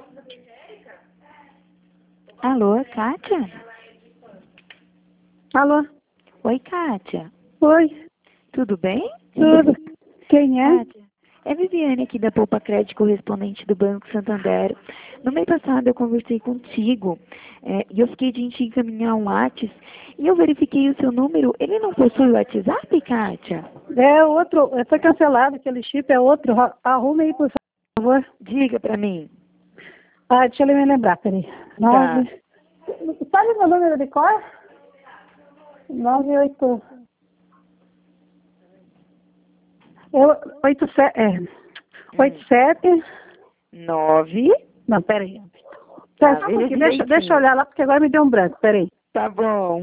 Alô, Kátia? Alô? Oi, Kátia. Oi, Tudo bem? tudo. Quem é? Kátia, é Viviane aqui da Poupa Crédito, correspondente do Banco Santander. No mês passado eu conversei contigo e eu fiquei de te encaminhar um WhatsApp e eu verifiquei o seu número. Ele não possui o WhatsApp, Kátia? É outro, foi cancelado aquele chip, é outro. Arrume aí, por favor. Diga pra mim. Ah, deixa eu me lembrar, peraí. Tá. 9. Sabe meu número de cor? 98. 87. 9. Não, peraí. Tá, Só um pouquinho, deixa eu olhar lá, porque agora me deu um branco, peraí. Tá bom.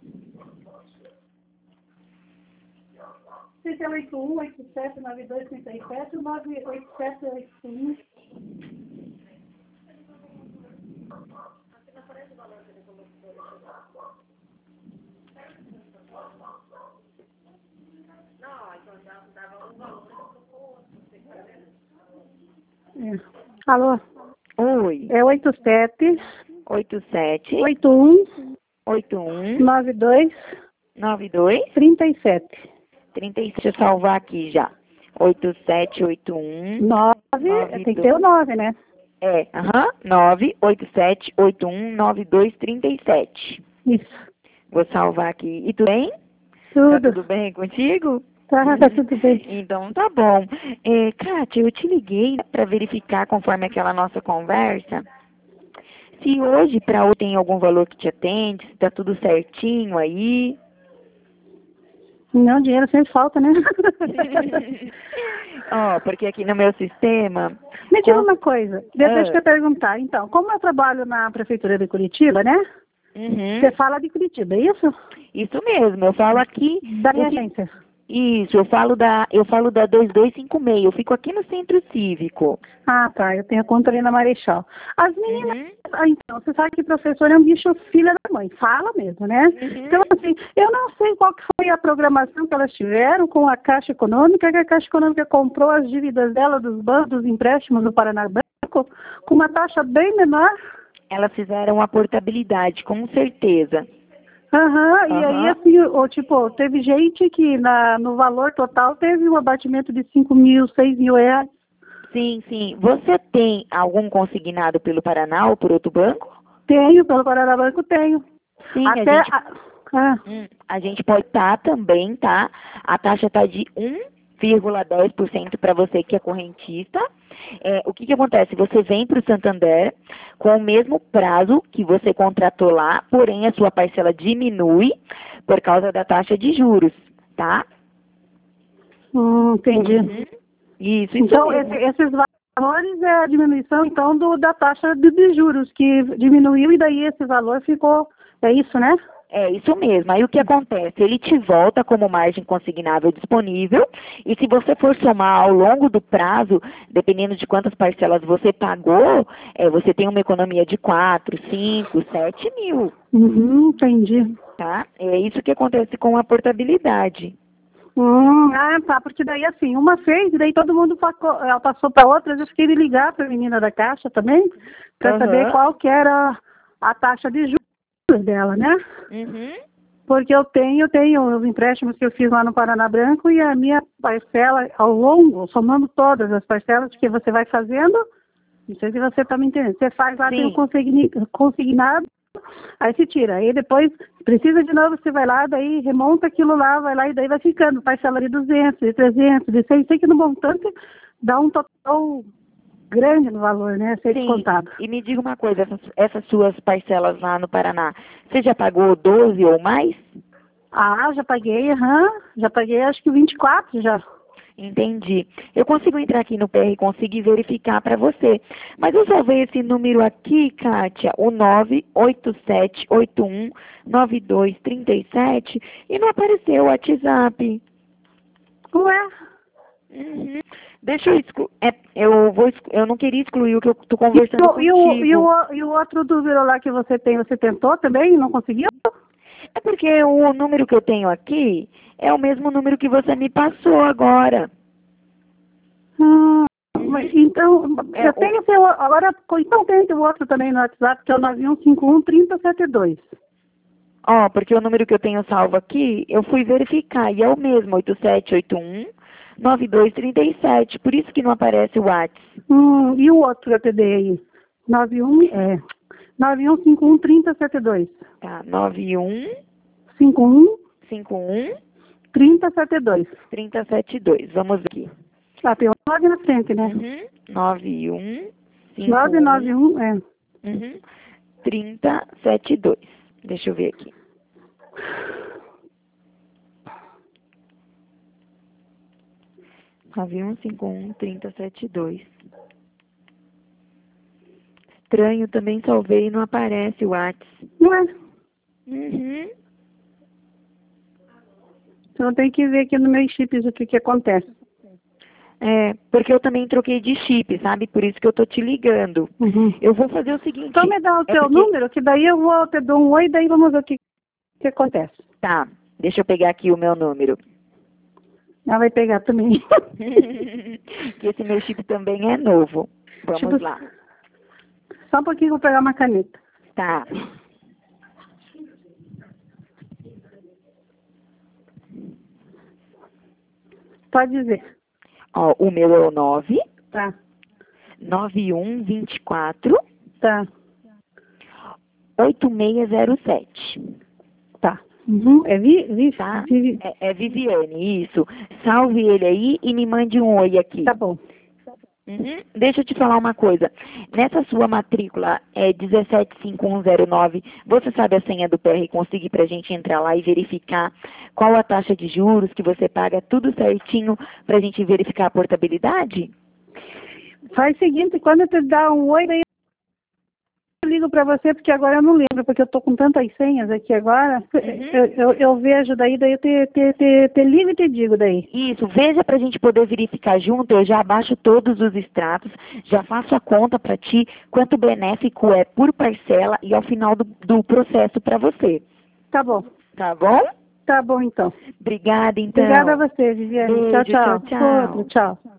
81, 87, 92, 37, 987, 81. É. Alô? Oi. É 87, 87 81, 81 92, 92 37. 36. Deixa eu salvar aqui já. 8781 9, tem que ter o 9, né? É, 987819237. Isso. Vou salvar aqui. E tudo bem? Tá Tudo. tudo bem contigo? Tá tudo bem. Então tá bom. Kátia, eu te liguei para verificar, conforme aquela nossa conversa, se hoje para hoje tem algum valor que te atende, se tá tudo certinho aí. Não, dinheiro sempre falta, né? Ó, porque aqui no meu sistema... Me diga uma coisa, deixa eu perguntar. Então, como eu trabalho na Prefeitura de Curitiba, né? Uhum. Você fala de Curitiba, é isso? Isso mesmo, eu falo aqui... Da agência. Isso, eu falo da 2256, eu fico aqui no Centro Cívico. Ah, tá, eu tenho conta ali na Marechal. As meninas, Uhum. então, você sabe que professor é um bicho filha da mãe, fala mesmo, né? Uhum. Então, assim, eu não sei qual que foi a programação que elas tiveram com a Caixa Econômica, que a Caixa Econômica comprou as dívidas dela dos bancos, dos empréstimos do Paraná Banco, com uma taxa bem menor. Elas fizeram a portabilidade, com certeza. Aham, e aí, Aham. assim, teve gente que no valor total teve um abatimento de 5 mil, 6 mil reais. Sim, sim. Você tem algum consignado pelo Paraná ou por outro banco? Tenho, pelo Paraná Banco tenho. Sim, Até, a gente pode estar também, tá? A taxa está de 1,10% para você que é correntista. O que acontece? Você vem para o Santander com o mesmo prazo que você contratou lá, porém a sua parcela diminui por causa da taxa de juros, tá? Entendi. Uhum. Isso Então, mesmo. esses valores é a diminuição, então, da taxa de juros, que diminuiu e daí esse valor ficou, é isso, né? É isso mesmo. Aí o que acontece? Ele te volta como margem consignável disponível e se você for somar ao longo do prazo, dependendo de quantas parcelas você pagou, você tem uma economia de 4, 5, 7 mil, Entendi. tá? É isso que acontece com a portabilidade. Tá, porque daí assim, uma fez, e daí todo mundo ela passou para outra, eu fiquei de ligar para a menina da Caixa também, para saber qual que era a taxa de juros dela, né? Uhum. Porque eu tenho os empréstimos que eu fiz lá no Paraná Branco e a minha parcela ao longo, somando todas as parcelas que você vai fazendo, não sei se você está me entendendo, você faz lá, tem o consignado, aí se tira, aí depois precisa de novo, você vai lá, daí remonta aquilo lá, vai lá e daí vai ficando, parcela de 200, de 300, de 100, sei que no montante dá um total grande no valor, né, ser descontado. E me diga uma coisa, essas suas parcelas lá no Paraná, você já pagou 12 ou mais? Já paguei, já paguei acho que 24 já. Entendi. Eu consigo entrar aqui no PR e conseguir verificar para você. Mas eu só vejo esse número aqui, Kátia, o 987819237 e não apareceu o WhatsApp. Ué? Uhum. Deixa eu eu não queria excluir o que eu tô conversando contigo. E o outro número lá que você tem, você tentou também e não conseguiu? É porque o número que eu tenho aqui é o mesmo número que você me passou agora. Então, eu tenho o seu, agora, então tem o outro também no WhatsApp, que é o 9151-3072. Ó, porque o número que eu tenho salvo aqui, eu fui verificar, e é o mesmo, 8781-9237, por isso que não aparece o WhatsApp. E o outro que eu te dei aí? 9151-3072. Tá, 51 51 3072. 3072, vamos aqui. Ah, tem um 9 na frente, né? 91 991, Uhum. 3072. Deixa eu ver aqui. Nove 3072. Estranho, também salvei e não aparece o WhatsApp. Não é? Então tem que ver aqui no meu chips o que acontece. É, porque eu também troquei de chip, sabe? Por isso que eu tô te ligando. Eu vou fazer o seguinte... Então me dá o teu número, que daí eu vou te dou um oi, daí vamos ver o que acontece. Tá, deixa eu pegar aqui o meu número. Ela vai pegar também. Que esse meu chip também é novo. Vamos lá. Só um pouquinho, vou pegar uma caneta. Tá. Pode dizer. Ó, o meu é o 9. Tá. 9124. Tá. 8607. Tá. É Tá? É Viviane, isso. Salve ele aí e me mande um oi aqui. Tá bom. Deixa eu te falar uma coisa. Nessa sua matrícula 175109, você sabe a senha do PR Consigo pra gente entrar lá e verificar qual a taxa de juros que você paga, tudo certinho, pra gente verificar a portabilidade? Faz o seguinte, quando eu te dar um oi, daí eu ligo pra você, porque agora eu não lembro, porque eu tô com tantas senhas aqui agora. Eu vejo daí eu te ligo e te digo daí. Isso, veja pra gente poder verificar junto, eu já abaixo todos os extratos, já faço a conta pra ti, quanto benéfico é por parcela e ao final do processo pra você. Tá bom. Tá bom? Tá bom, então. Obrigada, então. Obrigada a você, Viviane. Beijo, Tchau. tchau. Tchau.